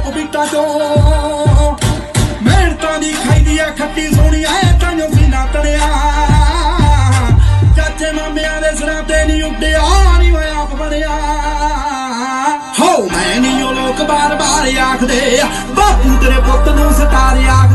beta चो मेहनतां दी खाई है खट्टी सोहनी ऐ ताइयों सीना तड़िया चाचे मामियां दे सिरां ते नहीं उड्डिया नहीं मैं आप बनिया हो मैं नहीं लोग बार बार आखदे बापू तेरे पुत्त नूं सतारिया